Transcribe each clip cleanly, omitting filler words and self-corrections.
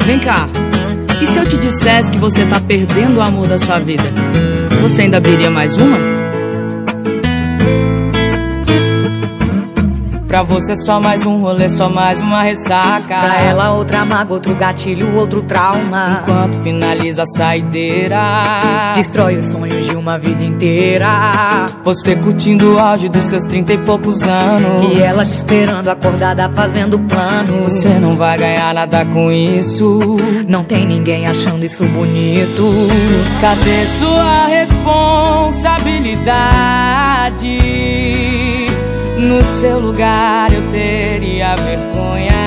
Vem cá, e se eu te dissesse que você tá perdendo o amor da sua vida? Você ainda abriria mais uma? Pra você só mais um rolê, só mais uma ressaca. Pra ela outra mágoa, outro gatilho, outro trauma. Enquanto finaliza a saideira, destrói os sonhos de uma vida inteira. Você curtindo o auge dos seus 30 e poucos anos, e ela te esperando acordada fazendo planos. Você não vai ganhar nada com isso, não tem ninguém achando isso bonito. Cadê sua responsabilidade? No seu lugar eu teria vergonha.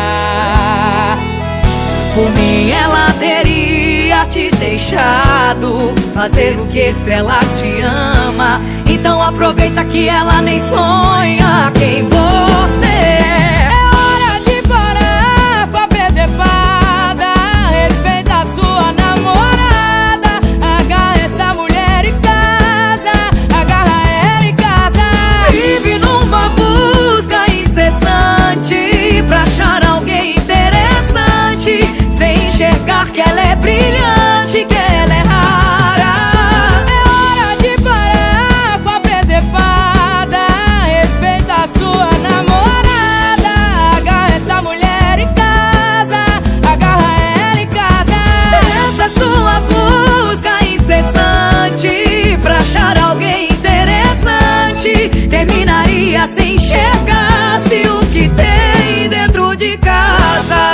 Por mim ela teria te deixado fazer o que se ela te ama. Então aproveita que ela nem sonha quem você é. É hora de parar com a presepada. Respeita a sua namorada. Agarra essa mulher em casa, agarra ela em casa. Vive numa busca incessante pra achar alguém interessante, sem enxergar que ela é brilhante, que ela é rara. É hora de parar com a presepada. Respeita a sua namorada. Agarra essa mulher em casa, agarra ela em casa. Essa sua busca incessante pra achar alguém interessante terminaria sem enxergar-se o que tem dentro de casa.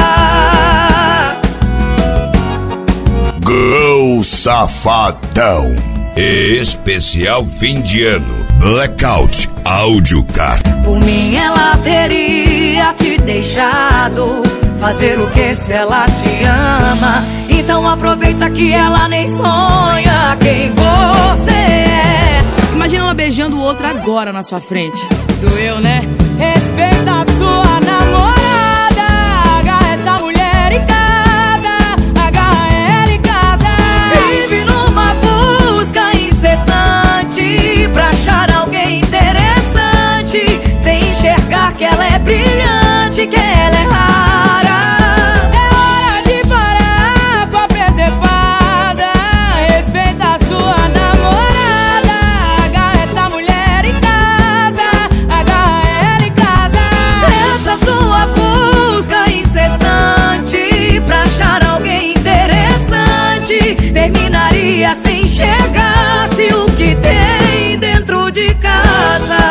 Glow Safadão, especial fim de ano, Blackout Audiocard. Por mim ela teria te deixado fazer o que se ela te ama. Então aproveita que ela nem sonha quem você é. Imagina ela beijando o outro agora na sua frente. Doeu, né? Respeita a sua namorada. Agarra essa mulher em casa, agarra ela em casa. Vive numa busca incessante pra achar alguém interessante, sem enxergar que ela é brilhante, que ela é rara. É hora de parar com a presepada. Respeita a sua namorada. Agarra essa mulher em casa, agarra ela em casa. Essa sua busca incessante pra achar alguém interessante terminaria sem enxergar-se o que tem dentro de casa.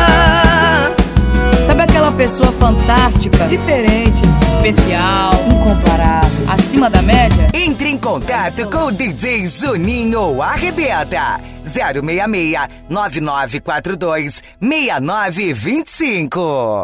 Sabe aquela pessoa fantástica, Diferente, especial, incomparável, acima da média? Entre em contato com o DJ Juninho Arrebenta. 066 9942 6925.